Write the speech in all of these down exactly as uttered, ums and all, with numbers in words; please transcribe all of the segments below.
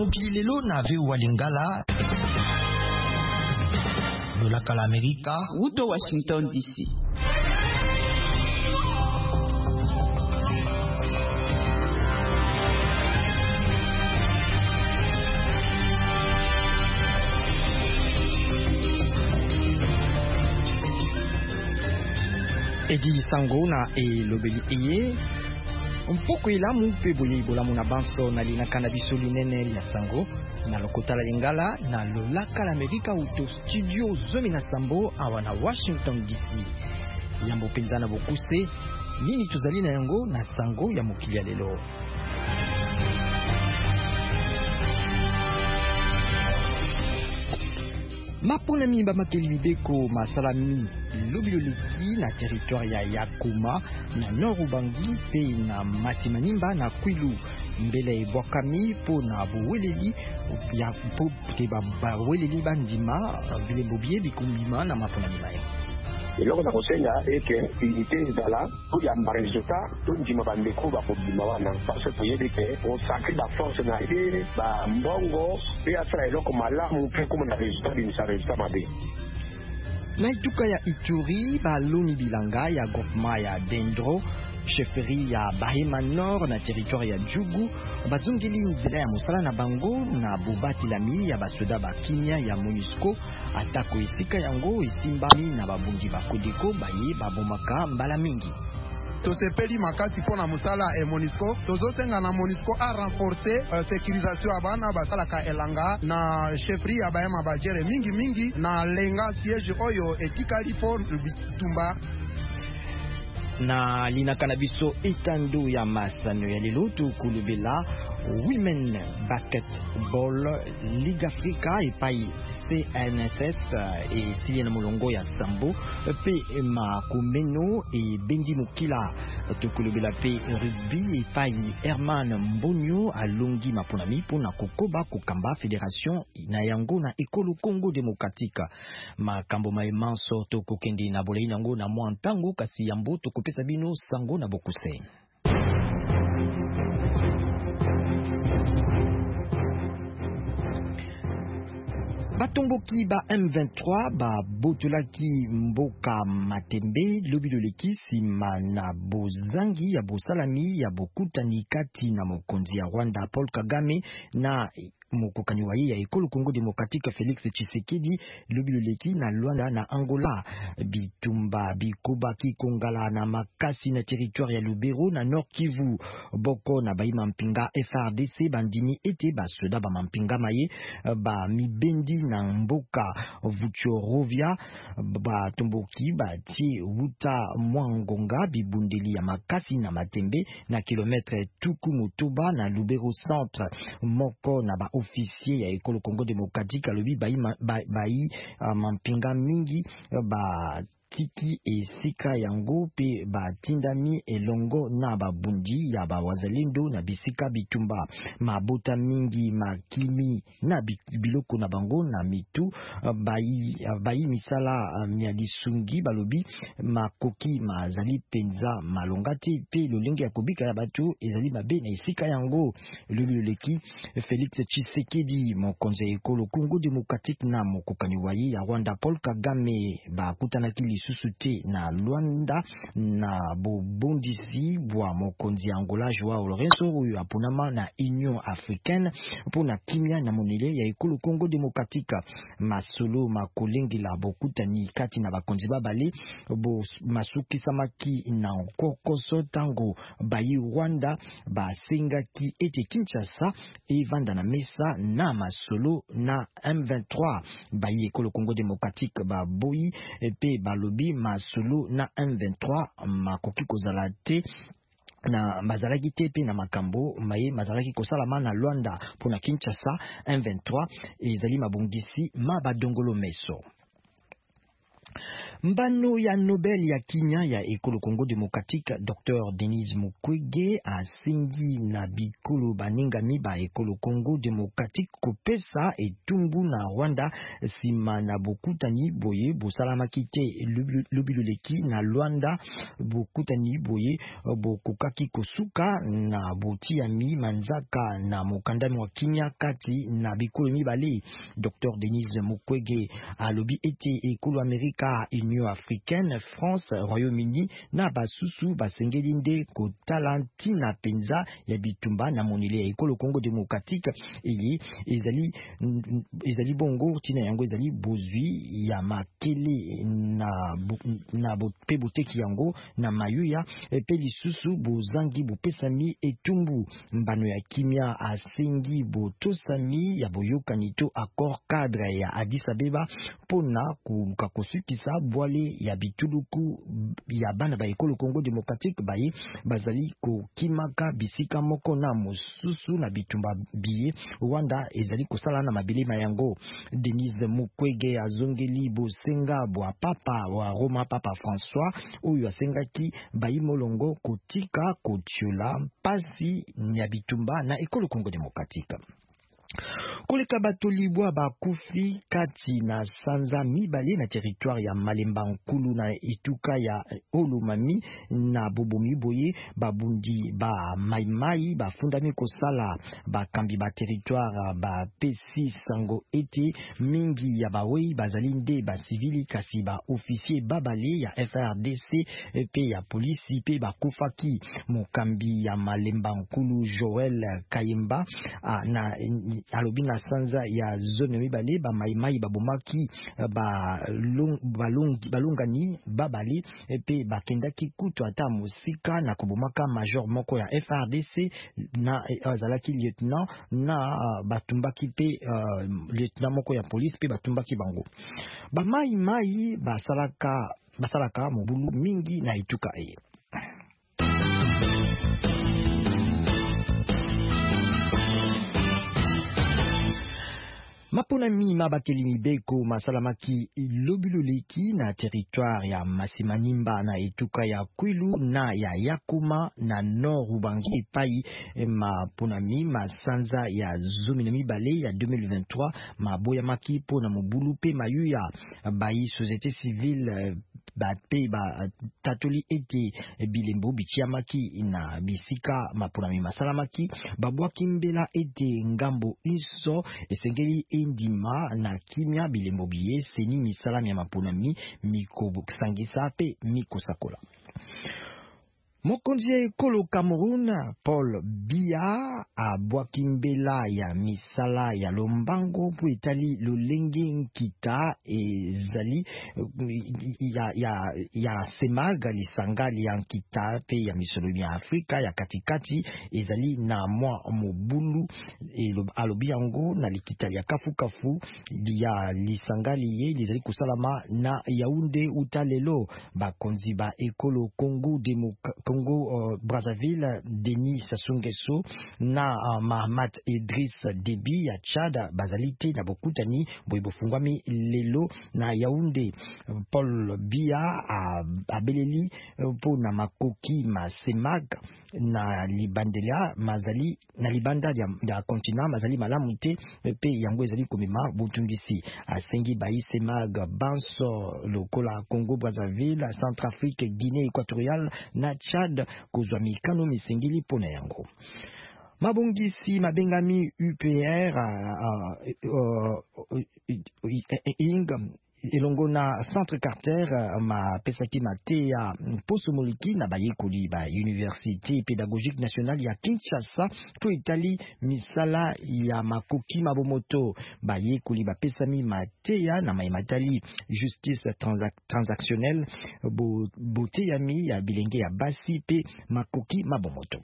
mokili lelo na ve walingala lolaka la Amerika Uto Washington D C. Edi sango na e lobeli eye mpoko ilamu pe boye ibolamu na banso na lina kanabiso linene ya sango na lokota la lingala na lolaka la Amerika uto studio zomi na sambo awa na Washington D C. Yambo penzana bokuse nini tuzali na yango na sango ya mokili ya lelo. Mapona mimba makeli bibeko masalami lobiloleki na teritoria ya Goma na Norubangi pe na Masimanimba na Kwilu mbele bwakami po na boweleli ya po ke baweleli bandima vile bobie bikumbima na mapona mimba. eloko na kosenga eke unité ezala toyamba resultat tondima bandeko bakobima wana parce toyebi ke osakri baforce na ye bambongo mpe asala eloko malamu mpe koma na resultat bimisa resultat mabe. Na ituka ya Ituri baloni bilanga ya groupement ya Dendro chefferie ya Bahema Nord na territoire ya Djugu bazungili nzela ya mosala na bango na bobati lami ya basoda bakimia ya MONUSCO atako esika yango esimbami na babungi bakodeko baye babomaka mbala mingi. Tosepeli makasi pona musala e MONUSCO tozosenga na MONUSCO a renforcer uh, sécurisation abana basala ka elanga na chefferie ya Bahema bajere mingi mingi na lenga siège oyo etikali po bitumba na lina kanabiso etando ya masano ya lelo tukulubela Women Basketball Ligue Africa epai C N S S e Siliana Molongo ya Sambo pe makumeno e Bendi Mukila tukulubela pe rugby epai Herman Mbonyo alongi maponami pona kokoba kokamba fédération na yango na ekolo Congo démocratique makambo maemanso tokokende na bolei nango na mwantango kasi yambo tokopesa bino sango na bokuse. Batomboki ba M vingt-trois ba botolaki mboka matembe lobiloleki sima na bozangi ya bosalami ya bokutani kati na mokonzi ya Rwanda Paul Kagame na mokokani wa ye ya ekolo Congo démocratique Félix Tshisekedi lobiloleki na Luanda na Angola bitumba bikoba kikongala na makasi na territoire ya Lubero na Nord Kivu boko na baima mpinga F R D C bandimi ete basoda ba mampinga maye ba mibendi na mboka Vuchorovia ba tomboki ba ti wuta mwangonga bibundeli ya makasi na matembe na kilometre tuku mutuba na Lubero centre moko na ba officier ya ekolo Congo démocratique alobi bayi bayi uh, mampinga mingi uh, ba kiki esika yango pe batindami elongo na babundi ya bawazalendo na bisika bitumba mabota mingi makimi na biloko na bango na mitu bayi bayi misala mialisungi balobi makoki mazali penza malongati pe lolenge ya kobika ya batu ezali mabe na esika yango lololeki Félix Tshisekedi mokonzi ekolo Congo démocratique na mokokani waye ya Rwanda Paul Kagame bakutanaki susuti na Luanda na bobondisi bwa mokonzi Angola Joao Lourenço oyo apunama na Union Africaine pona kimia na monele ya ekolo Congo démocratique masolo makolengi la bokutani kati na bakonzi babale bo masuki samaki na kokoso tango bayi Rwanda basengaki ete Kinshasa evanda na mesa na masolo na M vingt-trois bayi ekolo Congo démocratique ba boyi pe balo masolo na M vingt-trois makoki kozala te na mazalaki te pe na makambo maye mazalaki kosalama na Luanda pona Kinshasa M vingt-trois ezali mabongisi mabadongolo meso. Mbano ya Nobel ya Kinya ya Ekolo Congo Démocratique Docteur Denis Mukwege asengi na bikolo baningami ba Ekolo Congo Démocratique kopesa etumbu na Rwanda sima na bokutani boye bosalamaki te lobiloleki na Rwanda bokutani boye bokokaki kosuka na botiami manzaka na mokandami wa Kinya kati na bikolo mibale. Docteur Denis Mukwege alobi ete Ekolo Amerika, Union africaine, France, Royaume-Uni na basusu basengeli nde kotalantina penza ya bitumba na monile ya Ekolo Congo Démocratique ili ezali ezali bongo tina yango ezali bozwi ya makele na na pe boteki yango na mayuya pe lisusu bozangi bopesami etumbu. Mbano ya Kimia asengi botosami ya boyokani to accord cadre ya Addis Abeba pona kuluka kosukisa bwale ya bituluku ya bana ba Ekolo Congo Démocratique baye bazali ko kimaka bisika moko na mosusu na bitumba biye Rwanda ezali kosala na mabelema yango. Denis Mukwege azongeli bosenga bwa papa wa Roma Papa François oyo asengaki bayi molongo kotika kotiola pasi ya bitumba na Ekolo Congo Démocratique. Koleka bato libwa bakufi kati na sanza mibale na territoire ya Malemba Nkulu na etuka ya Olomami na Bobomi boye babundi ba maimai bafundami kosala bakambi ba territoire ba P six sango ete mingi ya bawei bazali nde ba civili kasi ba officier babale ya F R D C pe ya polisi pe bakufaki. Mokambi ya Malemba Nkulu Joel Kayemba na alobi na sanza ya zone mibale ba maimai babomaki ba long, balong, balongani babali pe bakendaki kutu ata musika na kobomaka major moko ya F R D C na azalaki uh, lieutenant na uh, batumbaki pe uh, lieutenant moko ya police pe batumbaki bango. Ba maimai basalaka basalaka mobulu mingi na ituka e. Maponami mabakeli mibeko masalamaki lobiloleki na territoire ya Masimanimba na etuka ya Kwilu na ya Yakuma na Nord Ubangi epai maponami masanza ya zomi na mibale ya deux mille vingt-trois maboya maki po na mobulu pe mayuya bayi société civile ba pe ba tatoli ete bilembo bichiamaki na bisika maponami masalamaki babwaki mbela ete ngambo iso esengeli ndima na kimia bilembo biye seni misalami ya maponami miko sangisa pe miko sakola. Mokonzi ya Ekolo Cameroun Paul Biya abwaki mbela ya misala ya lombango po etali lolenge nkita ezali ya, ya, ya semaga lisangali ya nkita pe ya misolomi ya Afrika ya katikati ezali na mwa mobulu alobi yango na likitali ya kafu kafu ya lisangali ye lizali kusalama na Yaoundé utalelo bakonzi ba Ekolo Congo Démocratique Congo uh, Brazzaville Denis Sassou Nguesso na uh, Mahamat Idriss Déby ya Tchad bazalite na bokutani boibofungwami lelo na Yaoundé. Paul Biya abeleli po na makoki masemag na libandela mazali na libanda ya, ya kontinent mazali malamu te pe yango ezali komema butungisi asengi bayi semag banso lokola Congo Brazzaville, Centrafrique, Guinée équatoriale na Tchad kozwa mikano misengili pona yango. Mabongisi mabengami U P R ing elongo na Centre Carter ma pesaki mate ya poso moliki na bayekoli ba Université Pédagogique Nationale ya Kinshasa to itali misala ya makoki mabomoto bayekoli ba pesami mate ya na maimatali justice transac transactionnelle bo bote yami ya bilenge ya basi pe makoki mabomoto.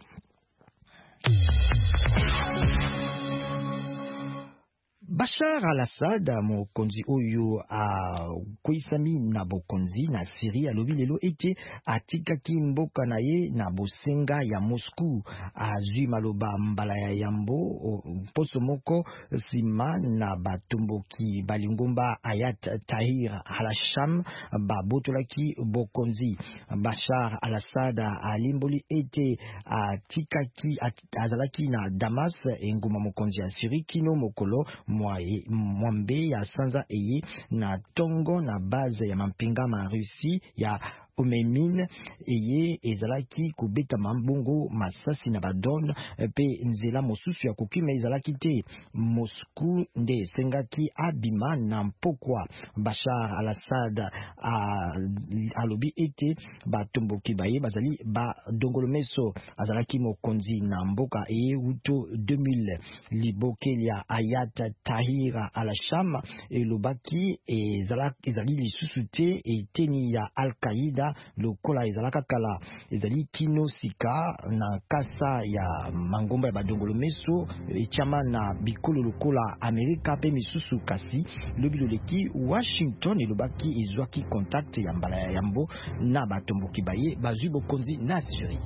Bashar al-Assad mokonzi oyo a koisami na bokonzi na Syrie alobi lelo ete atikaki mboka na ye na bosenga ya Moscou azwi maloba mbala ya yambo poso moko sima na batomboki balingomba Ayat Tahir al-Sham babotolaki bokonzi. Bashar al-Assad alimboli ete atikaki azalaki na Damas enguma mokonzi ya Syrie kino mokolo mwambe ya sanza eye na tongo na base ya mampinga ma Russie ya Omemine eye ezalaki kubeta mambungu masasi na badon pe nzela mosusu ya kokima ezalaki te. Moscou nde sengaki abima na mpokwa. Bashar al-Assad alobi ete batomboki baye bazali ba dongolomeso azalaki mokonzi na mboka eye uto deux mille libokeli ya Ayat Tahir al-Sham elobaki ezali lisusu te eteni ya Al-Qaeda lokola ezalaka kala ezali kino sika na kasa ya mangomba ya badongolo meso echama na bikolo lokola Amerika pe misusu kasi lobi loleki Washington elobaki ezwaki contact ya mbala ya yambo na batomboki baye bazwi bokonzi na Syrie.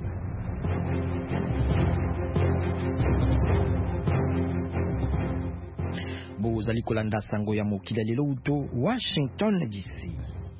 Bozali kolanda sango ya mokili lelo uto Washington D C.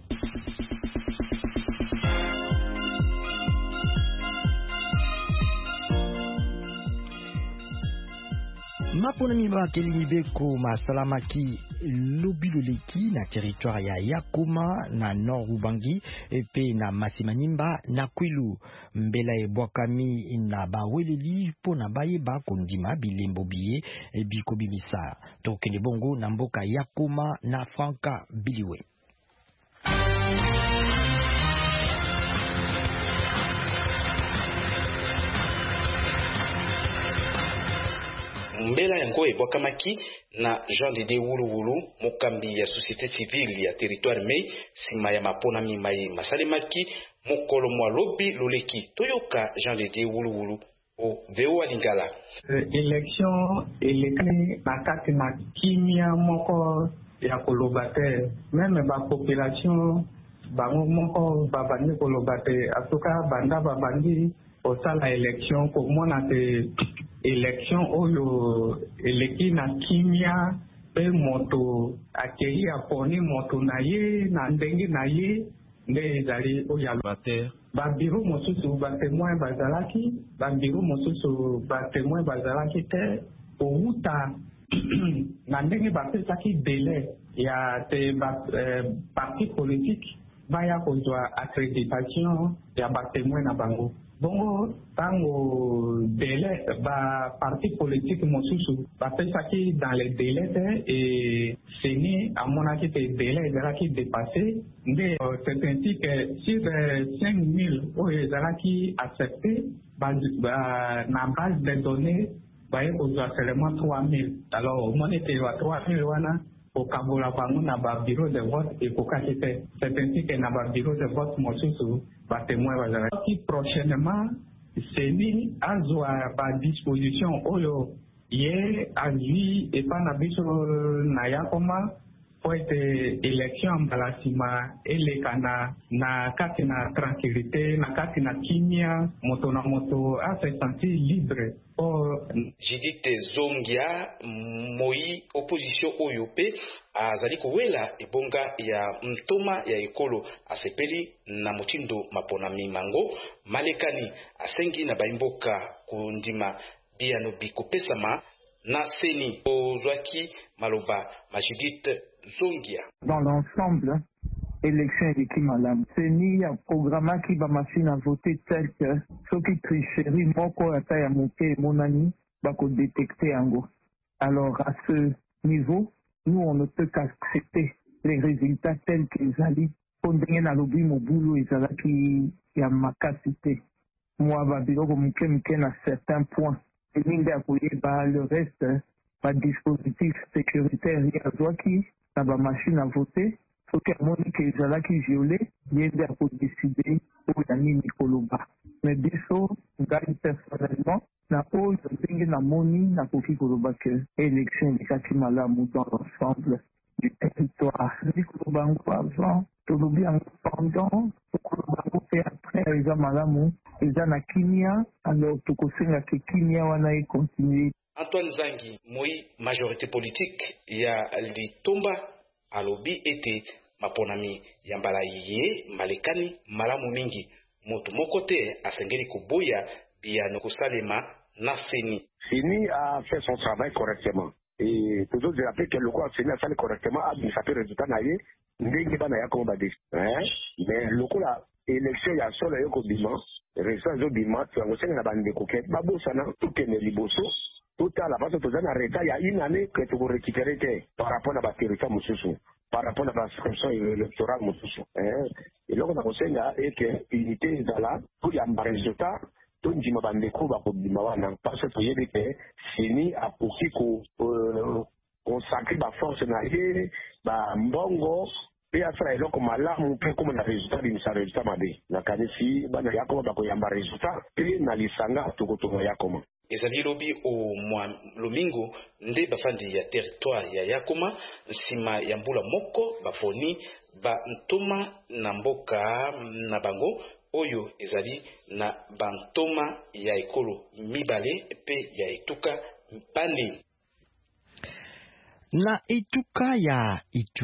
Mapona miba kelini beko masalamaki lobiloleki na territoire ya Yakoma na Nord Ubangi epe na Masimanimba na Kwilu mbela ebwakami na baweleli pona baye ba kondima bilembo biye biko bimisa tokende bongo na mboka Yakoma na Franka Biliwe. Mbela yango ebwakamaki na Jean Dede Wuluwulu mokambi ya société civile ya territoire mei sima ya mapona mimai masalemaki mokolo mwa lobi loleki toyoka Jean Dede Wuluwulu o veo alingala. Election elekani na kati na kimia moko ya kolobate meme ba population bango moko babandi kolobate asuka banda babandi osala election komona te election oyo eleki na kimia pe moto akei aponi moto na ye na ndenge na ye nde ezali oyo alobate babiro mosusu batemoin bazalaki babiro mosusu batemoin bazalaki te outa na ndenge bapesaki dele ya te ba, eh, parti politique baya kozwa accréditation ya batemoin na bango. Bongo tango délai ba parti politique mosusu ba pesaki dans les délais et seni amonaki te délai ezalaki dépassé nde c'est ainsi que sur cinq mille oyo ezalaki accepté ba, ba, na base de données baye kozwa seulement trois mille. Alors omoni te wa trois mille wana okabola bango na ba bureau de vote ekokaki te. C'est ainsi que na ba bureau de vote mosusu batemoin bazalaki prochainement seni azwa ba disposition oyo ye azwi epa na biso na Yakoma po ete élection mbala sima eleka na na kati na tranquillité na kati na kimia moto na moto a se sentir libre. Judith Zongia moi opposition oyo pe azali kowela ebonga ya mtoma ya ekolo asepeli na motindo mapona mimango malekani asengi na baimboka kundima biano bikopesama na seni ozwaki maloba ma Judith Zongia. Dans l'ensemble, élection et qui malam. Seni ya programme qui va machine à voter tel que ceux qui tricherie moko ata ya moke monani bako détecter ango. Alors à ce niveau, nous on ne peut qu'accepter les résultats tels qu'ils allaient. Pondenge na lobi mobulu ezalaki ya makasite. Moi ba biloko muke muke na certains points. Et minde akoyeba le reste ba dispositif sécuritaire ya zwaki na ba machine à voter. Ce que Monique et Zalaki violé, il y a décidé pour la Nini Koloba. Mais biso, gagne personnellement, na pose, ndenge namoni nakoki koloba ke élection ekaki malamu dans l'ensemble du territoire. Ndi koloba yango avant, tolobi yango pendant, tokoloba yango mpe après eza malamu, eza na kimia, alors tokosenga ke kimia wana ekontinue. Antoine Zangi, moi majorité politique ya litomba alobi ete maponami ya mbala ye malekani malamu mingi moto moko te asengeli koboya bia nokosalema na seni. Seni a fait son travail correctement. Et toujours je rappelle que le quoi Seni a fait correctement a dit ça fait résultat na ye ndenge bana ya ko ba dé. Hein? Mais le coup la élection ya solo yo ko bima, résultat zo bima tu ngo senga na bande ko ke babosa na tout que ne liboso. Tout à la base de un arrêt, il y a une année que tu veux récupérer par rapport à la territoire Moussoussou, par rapport à la circonscription électorale Moussoussou. Et là, on a conseillé que l'unité est là, pour y avoir un résultat, tout le monde va me découvrir, parce que il y a des pays, fini à pour qui consacrer la force naïe, la mbongo, et à faire là comme là, on peut comme un résultat d'une sa résultat madé. La canisi, bah, il y a comme un résultat, et na lisanga, tout le monde y a comment. Ezali lobi o mwa lomingo nde bafandi ya territoire ya Yakoma nsima ya mbula moko bafoni ba ntoma na mboka na bango oyo ezali na bantoma ya ekolo mibale pe ya etuka mpani. Na etuka ya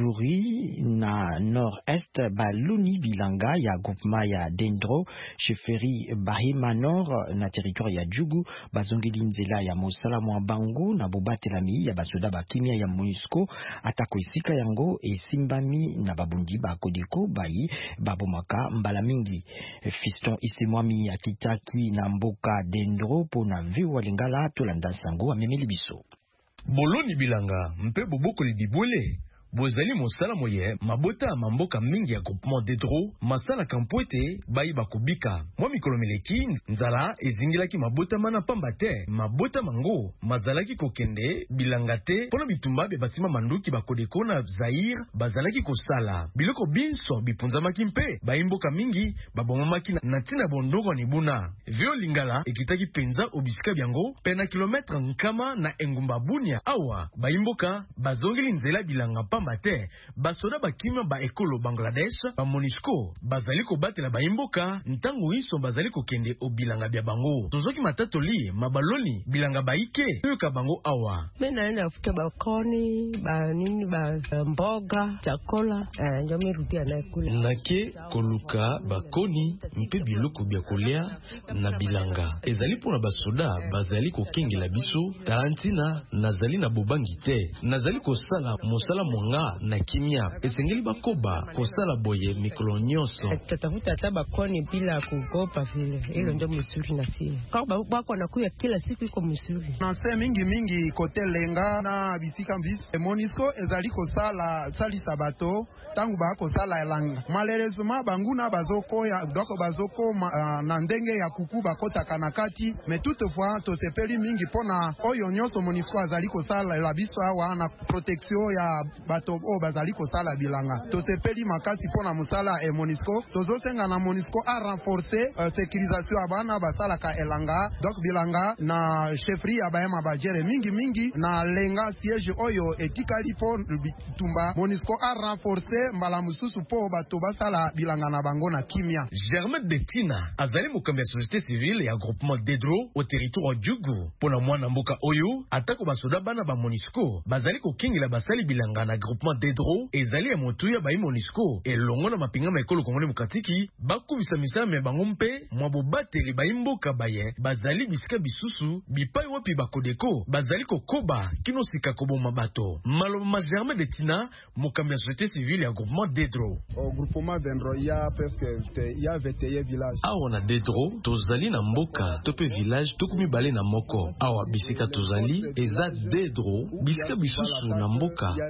Ituri na nord-est baluni bilanga ya groupement ya Dendro chefferie Bahima Nord na territoire ya Djugu bazongeli nzela ya mosala mwa bango na bobatelami ya basoda bakimia ya MONUSCO atako esika yango esimbami na babundi ba Kodeko bayi babomaka mbala mingi. Fiston Isemwami ya kitaki na mboka Dendro pona viwa lingala tolanda sango amemeli biso. Boloni bilanga mpe bobokoli bibwele bozali mosala moye mabota mamboka mingi ya groupement Dedro masala kampwete bayi bakubika mwa mikolo meleki nzala ezingilaki mabota mana pamba te mabota mango mazalaki kokende bilanga te pona bitumba be basima manduki bakodeko na Zaire bazalaki kosala biloko binso bipunzamaki mpe bayimboka mingi babomamaki na tina bondoko ni buna vio lingala ekitaki penza obisika byango pena kilometre nkama na engumba bunia awa bayimboka bazongeli nzela bilanga Bate, basoda bakima ba ekolo Bangladesh, ba MONUSCO, bazali ko batela ba imboka, ntango iso bazali ko kende o bilanga bya bango. Tozoki matatoli, mabaloni, bilanga ba ike, yuka bango awa. Mena enda futa ba koni, ba nini, ba mboga, chakola, eh, njome rudia na ekule. Nake, koluka, ba koni, mpe biloko bya kolea, na bilanga. Ezali pona basoda, bazali ko kengi la biso, tarantina, nazali na bobangi te. Nazali ko sala, mosala monga, na kimia esengeli bakoba kosala boye mikolo nyonso tatafuta hata bakoni bila kugopa vile hilo ndio msuri na sie kwa bako nakuya kila siku iko msuri na se mingi mingi kote lenga na bisika mbisi MONUSCO ezali kosala sali sabato tangu bako sala elanga malheureusement banguna bazoko ya doko bazoko ma, uh, na ndenge ya kuku bakota kanakati mais toutefois to sepeli mingi pona oyo nyonso MONUSCO azali kosala la biso awa na protection ya bato o bazali kosala bilanga tosepeli makasi pona musala e MONUSCO tozosenga na MONUSCO a renforcer uh, sécurisation abana basala ka elanga donc bilanga na chefferie abayema bajere mingi mingi na lenga siège oyo etikali po bitumba MONUSCO a renforcer mbala mususu po bato basala bilanga na bango na kimia. Germain Betina azali mokambi ya société civile ya groupement Dedro au territoire Djugu pona mwana mboka oyo atako basoda bana ba MONUSCO bazali kokingila basali bilanga na groupement Dedro ezali ya motuya ba MONUSCO elongo na mapinga ma ekolo Kongo Demokratiki bakubisa misala me bango mpe mwabo bateli ba imboka baye bazali bisika bisusu bipai wapi bakodeko bazali kokoba kino sika koboma bato malo ma Germain Betina mokambi ya société civile ya groupement Dedro au groupement Dedro ya presque ya vingt et un village awa na Dedro tozali na mboka tope village tokumi bale na moko awa bisika tozali eza Dedro bisika bisusu na mboka ngbawi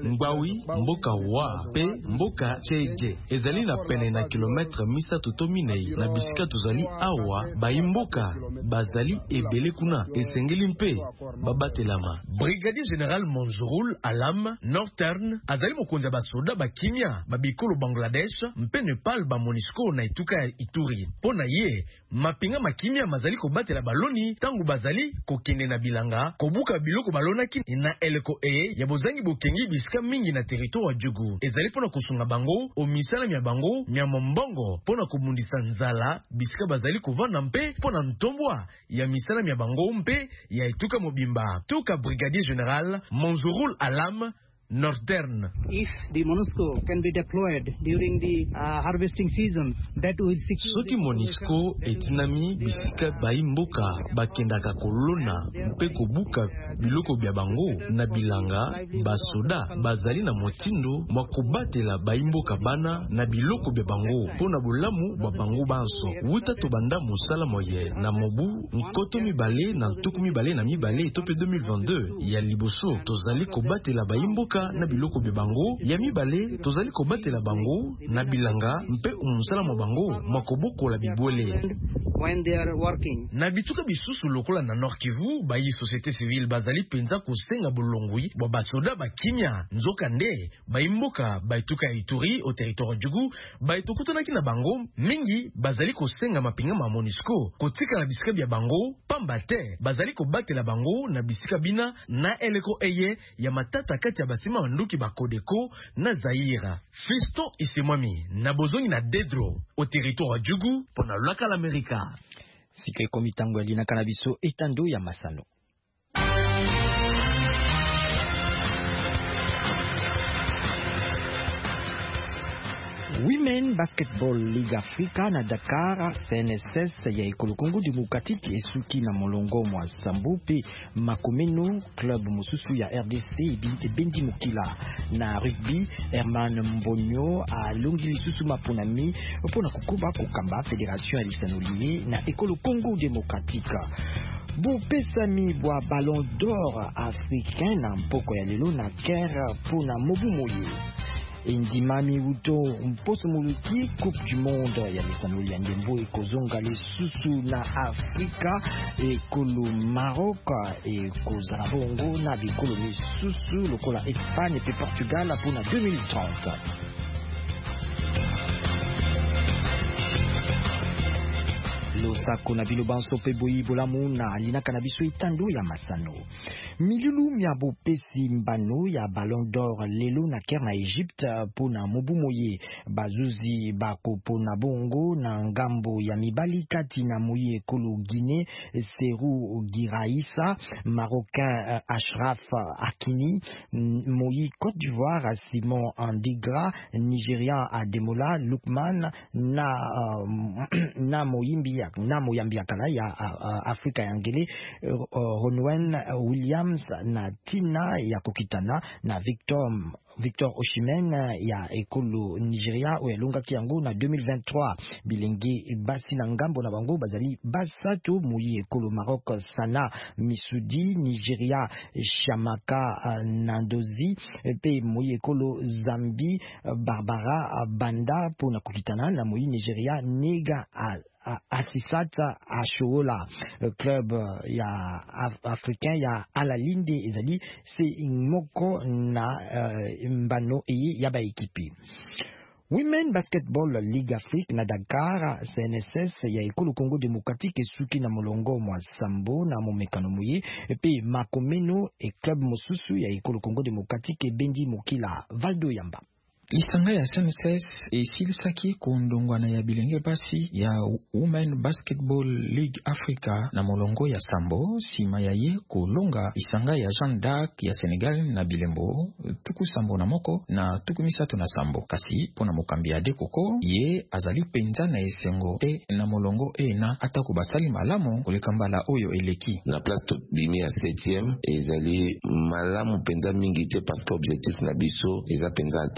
Moi, mboka wa pe mboka Cheje. Ezali na pene na kilometre misato to minei na bisika tozali awa baimboka bazali ebele kuna esengeli mpe babatelama. Brigadier Général Monzorul Alam Northern azali mokonzi ya basoda bakimia babikolo Bangladesh mpe Nepal ba MONUSCO na etuka ya Ituri. Pona ye mapinga makimia mazali kobatela baloni tangu bazali kokende na bilanga kobuka biloko balonaki na eleko e ya bozangi bokengi bisika mingi na territoire wa Djugu. Ezali pona kusunga bango o misala mya bango mya mbongo pona kumundisa nzala bisika bazali kovanda mpe pona ntombwa ya misala mya bango mpe ya etuka mobimba. Tuka Brigadier Général Monzorul Alam Northern. If the MONUSCO can be deployed during the uh, harvesting seasons, that will secure. Soki MONUSCO etinami bisika baimboka bakendaka kolona mpe kobuka biloko bya bango na bilanga basoda bazali na motindo mwa kobatela baimboka bana na biloko bya bango pona bolamu ba bango banso. Wuta to banda musala moye na mobu nkoto mibale na ntuku mibale na mibale tope deux mille vingt-deux ya liboso tozali kobatela baimboka na biloko bya bango ya mibale tozali kobatela bango na bilanga mpe umusala mo bango makobokola bibwele when they are working. Na bituka bisusu lokola na Nord Kivu bayi société civile bazali penza kosenga bolongwi bwa basoda bakimia nzoka nde baimboka baituka Ituri au territoire Djugu baitokutana na bango mingi bazali kosenga mapinga ma MONUSCO kotika na bisika bya bango pamba te bazali kobatela bango na bisika bina na eleko eye ya matata kati ya basima wanduki bakodeko na Zaira. Fiston Isemwami na bozongi na Dedro au territoire Djugu pona laka l'Amerika. Sike komitango ya lina kanabiso etando ya masano. Women Basketball League Africa na Dakar C N S S ya ekolo Congo Democratique esuki na molongo mwa Sambupe Makomeno club mususu ya R D C bendi mokila na rugby Herman Mbonyo a longi lisusu maponami pona kukuba kokamba fédération ya lisanolier na ekolo Congo Democratique. Bopesami bwa ballon d'or africain na mpoko ya lelo na Caire pona mobu moye. Indimami Uto mposo muluki Coupe du Monde ya lisanoli ya ndembo ekozonga lisusu na Afrika ekolo Maroc ekozala bongo na bikolo misusu lokola Espagne pe Portugal pona deux mille trente. Losako na bino banso pe boyi bolamu na lina kanabiso itando ya masano. Milulu miabo pesi mbano ya ballon d'or lelo na Caire na Egypte pona mobu moye bazuzi bako pona bongo na ngambo ya mibali kati na moye ekolo Guinée Serou Giraïssa Marocain Ashraf Hakimi moye Côte d'Ivoire Simon Andigra Nigérian Ademola Lukman na uh, na moyimbi ya na moyambia kala ya uh, Afrika ya ngele uh, Ronwen Williams na Tina ya kokitana na Victor Victor Osimhen ya ekolo Nigeria o elonga kiango na deux mille vingt-trois bilingi basi na ngambo na bango bazali basato muyi ekolo Maroc Sana Misudi Nigeria Shamaka Nandozi pe muyi ekolo Zambi Barbara Banda pona kokitana na muyi Nigeria Nega Asisata Ashola club ya af africain ya Alalinde ezali se moko na uh, mbano eye ya ba ekipi. Women Basketball League Afrique na Dakar C N S S ya ekolo Congo Democratique esuki na molongo mwa Sambo na momekano moye pe Makomeno e club mosusu ya ekolo Congo Democratique bendi mokila Valdo Yamba. Lisanga ya C N S S esilisaki kondongwana ya bilenge basi ya Women Basketball League Africa na molongo ya Sambo sima ya ye kolonga lisanga ya Jeanne d'Arc ya Senegal na bilembo tuku Sambo na moko na tuku misato na Sambo kasi pona mokambi ya dekoko ye azali penza na esengo te na molongo e na atako basali malamu koleka mbala oyo eleki na place to bimi ya septième ezali malamu penza mingi te parce que objectif na biso eza penza atteinte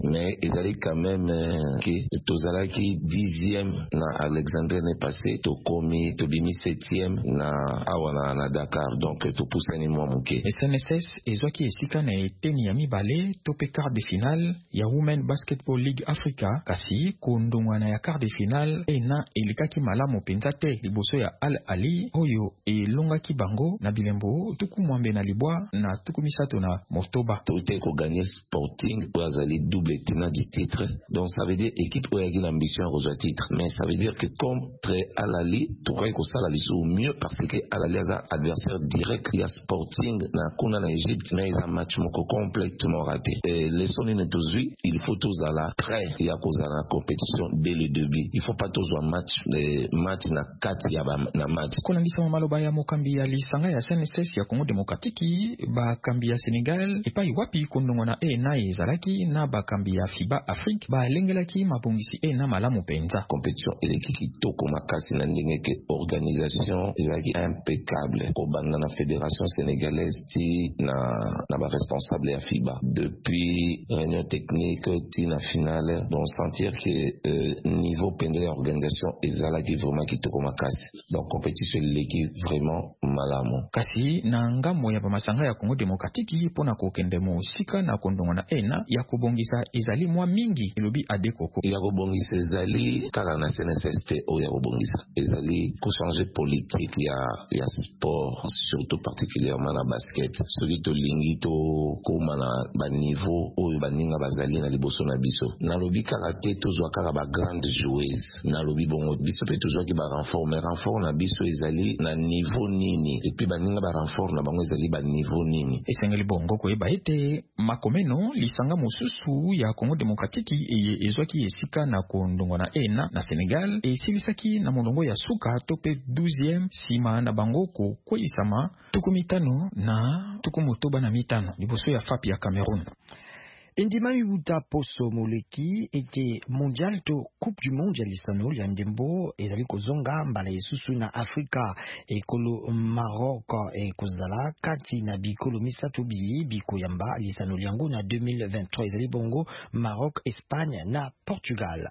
mais il allait quand même que tozalaki dixième na Alexandrie n'est passé to komi to bimi septième na awana na Dakar, donc to poussani mwa muke. S N S S ezwaki esika na eteni ya mibale to pe quart de finale ya Women Basketball League Africa, kasi kondongwana ya quart de finale ena elikaki malamu penza te liboso ya Al Ali oyo elongaki bango na bilembo tuku mwambe na libwa na tuku misato na Motoba. Tote ko gagner Sporting pour azali double tenant du titre, donc ça veut dire équipe où il y a l'ambition au titre, mais ça veut dire que contre Al Ali to crois que ça la liso au mieux parce que Al Ali a adversaire direct il y a Sporting na kuna na Égypte, mais ils ont match moko complètement raté. Et les soni ne tozui, il faut tous à la près il y a cause la compétition dès le début, il faut pas tous un match les match na quatre ya na match kolangisa maloba ya mokambi ya lisanga ya S N S S ya Congo Démocratique ba kambi ya Sénégal epai wapi kondongona e na ezalaki na ba kambi ya FIBA Afrique ba lengelaki mabongisi e na malamu penza compétition eleki toko makasi na ndenge ke organisation ezaki impeccable ko banda na fédération sénégalaise ti na na ba responsable ya FIBA depuis réunion technique ti na finale, donc sentir que euh, niveau penza ya organisation ezalaki vraiment kitoko makasi, donc compétition eleki vraiment malamu. Kasi na ngambo ya bamasanga ya Congo Démocratique pona kokende mo sika na kondongona ena ya kobongisa ezali mwa mingi elobi adekoko ya kobongisa ezali kala na S N S S T o ya kobongisa ezali ko changer politique ya ya sport, surtout particulièrement na basket, soki to lingi to koma na ba niveau oyo baninga bazali na liboso na biso na lobi kala te tozwa kala ba grande joueuse na lobi bongo biso pe tozwa ki ba renfort, mais renfort na biso ezali na niveau nini et puis baninga ba renfort na bango ezali ba niveau nini esengeli bongo ko eba ete makomeno lisanga mosusu ya Congo Démocratique eye ezwaki esika na kondongona ena na Sénégal e silisaki na molongo ya suka to pe douzième sima na bango ko kweisama tuku mitano na tuku motoba na mitano liboso ya F A P ya Cameroun. Indima yuta poso moleki ete mondial to coupe du monde ya lisano ya ndembo ezali kozonga mbala esusu na Afrika ekolo Maroc ekozala kati na bikolo misato bi biko yamba lisano yango na deux mille vingt-trois ezali bongo Maroc, Espagne na Portugal.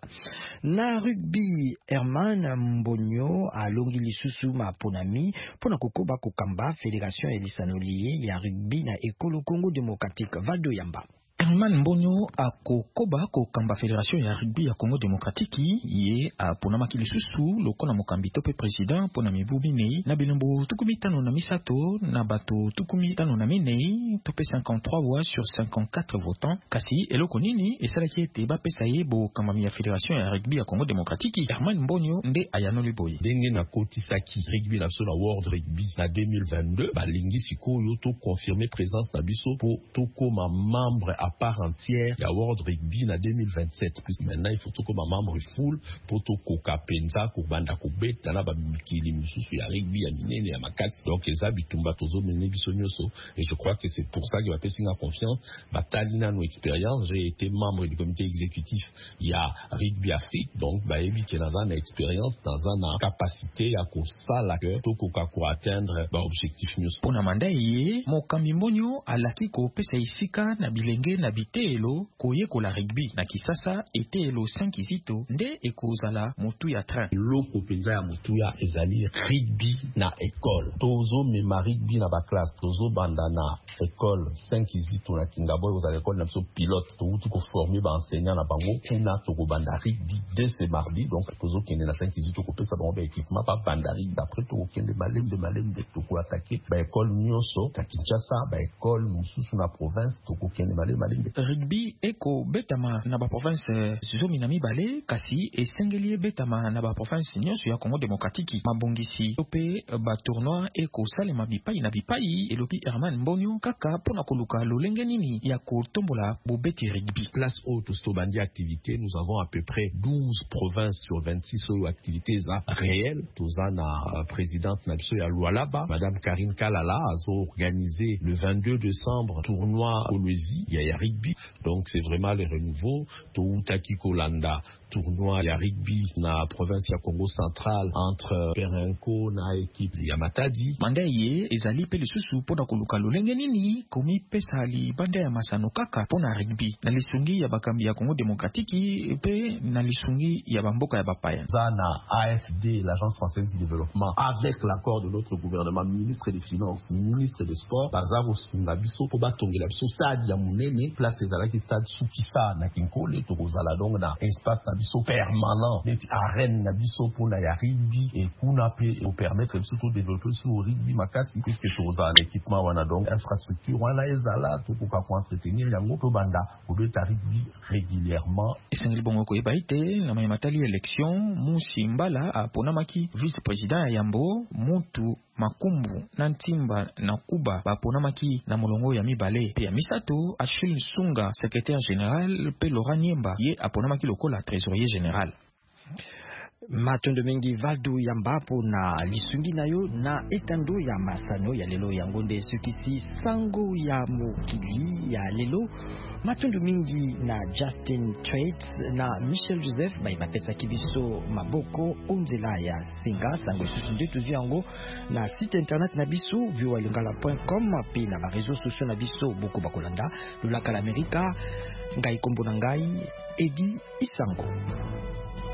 Na rugby Herman Mbonyo alongi lisusu maponami pona kokoba kokamba fédération ya lisano lié ya rugby na ekolo Congo Démocratique Valdo Yamba. Herman Mbonyo akokoba ko kamba fédération ya rugby ya Congo Démocratique ye apona makili susu lokona mokambi tope président pona mibubi nei na bilembo tukumi tano na misato na bato tukumi tano na minei tope cinquante-trois voix sur cinquante-quatre votants, kasi eloko nini esalaki ete bapesa ye bo kamba ya fédération ya rugby ya Congo Démocratique. Herman Mbonyo nde ayano liboye ndenge na kotisaki rugby la so na World Rugby na deux mille vingt-deux balingi sikoyo to confirmer présence na biso po to koma membre à part entière ya World Rugby na deux mille vingt-sept. Plus maintenant il faut tout comme membre full pour tout koka penza ko banda ko beta na ba mikili mususu ya rugby ya minene ya makasi, donc les habitumba tozo mené biso nyoso, et je crois que c'est pour ça que va pesi na confiance batalina no expérience. J'ai été membre du comité exécutif ya Rugby Afrique, donc ba ebi ke naza na expérience dans na capacité ya ko sala que to koka ko atteindre ba objectif nyoso. Pona mandai mokambi Mbonyo alaki ko pesa isika na bilenge na bitelo koye ko la rugby na kisasa etelo cinq zito nde ekozala motu ya train loko penza ya motu ya ezali rugby na école tozo mema rugby na ba classe tozo banda na école cinq zito na Kingabo aux écoles na so pilote to utu ko former ba enseignant na bango kuna to ko banda rugby dès ce mardi, donc tozo kende na cinq zito ko pesa bango ba équipement pa banda rugby d'après to kende balem de malem de to ko attaquer ba école nyoso ta Kinshasa ba école mususu na province to ko kende malem malem. Rugby eko betama na ba province zomi na mibale kasi esengeli betama na ba province nyonso ya Congo Démocratique mabongisi tope ba tournoi eko salema bipai na bipai elobi Herman Mbonyo kaka pona koluka lolenge nini ya kotombola bobeti rugby. Place haute stobandi activité, nous avons à peu près douze provinces sur vingt-six sur activités réelles. Tozana présidente na biso ya Lualaba madame Karine Kalala a organisé le vingt-deux décembre tournoi Kolwezi ya rugby, donc c'est vraiment le renouveau to utaki kolanda tournoi ya rugby na province ya Congo Central entre Perenco na équipe ya Matadi. Manda ye ezali pe lisusu pona koluka lolenge nini komi pesa libanda ya masano kaka pona rugby na lisungi ya bakambi ya Congo Démocratique pe na lisungi ya bamboka ya bapaya. Zana A F D, l'agence française du développement, avec l'accord de notre gouvernement, ministre des finances, ministre des sports, bazaro sunga biso po batongela biso stade ya munene, place ezalaki stade Sukisa na Kinkole to kozala donc na espace na biso permanent neti arène na biso pona ya rugby et kuna pe au permettre biso to développer sur rugby makasi puisque tozala l'équipement wana donc infrastructure wana ezala to ko ka entretenir yango to banda ko beta rugby régulièrement. Esengeli bongo ko ebaite na matali élection Musi Mbala aponamaki vice-président ya Yambo Mutu Makumbu na Ntimba na Kuba baponamaki na molongo ya mibale pe ya misato Achille Sunga secrétaire général pe Laurent Niemba ye aponamaki lokola trésorier général. Matondo mengi Valdo Yambapo na lisungi nayo na etando ya masano ya lelo ya ngonde sukisi sango ya mokili ya lelo matondo mingi na Justin Traits na Michel Joseph bai bapesa kibiso maboko onzela ya singa sango susu ndetu yango na site internet na biso viewalingala point com pe na ba réseaux sociaux na biso boko bakolanda lulaka l'Amérique ngai kombo na ngai Edi Isango.